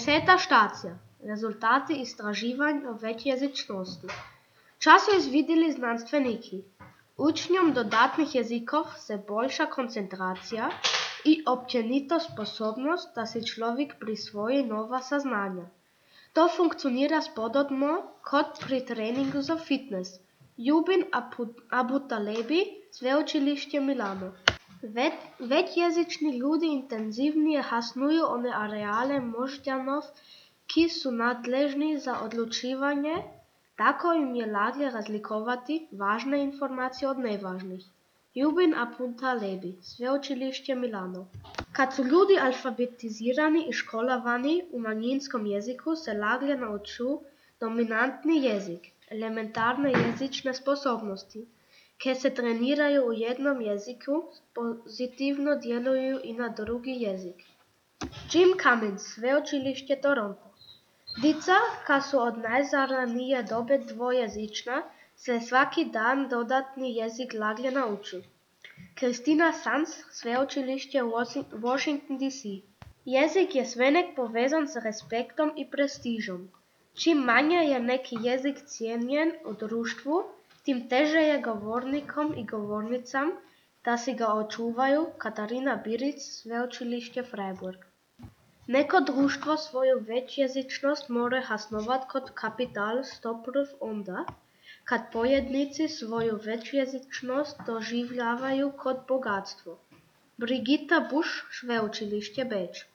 10. štacija. Rezultati istraživanja o većjezičnosti. Často izvidjeli znanstveniki. Učenjem dodatnih jezikov se boljša koncentracija i općenito sposobnost da si človek prisvoji nova saznanja. To funkcionira spodobno kot pri treningu za fitness. Ljubin Abutalebi, Sveučilište Milano. Većjezični ljudi intenzivnije hasnuju one areale moždanov, ki su nadležni za odlučivanje, tako im je lažje razlikovati važne informacije od nevažnih. Ljubin Abutalebi, Sveučilište Milano. Kad su ljudi alfabetizirani i školovani u manjinskom jeziku, se lažje nauču dominantni jezik, elementarne jezične sposobnosti, ke se treniraju u jednom jeziku, pozitivno djeluju i na drugi jezik. Jim Cummins, Sveučilište Toronto. Dica, ka su od najzaranije dobe dvojezična, se svaki dan dodatni jezik lažje nauču. Kristina Sanz, Sveučilište Washington DC. Jezik je svenek povezan s respektom i prestižom. Čim manje je neki jezik cijenjen u društvu, tim teže je govornikom i govornicam da si ga očuvaju. Katarina Biric, Sveučilište Freiburg. Neko društvo svoju većjezičnost more hasnovat kot kapital stoprv onda, kad pojednici svoju većjezičnost doživljavaju kot bogatstvo. Brigitta Busch, Sveučilište Beč.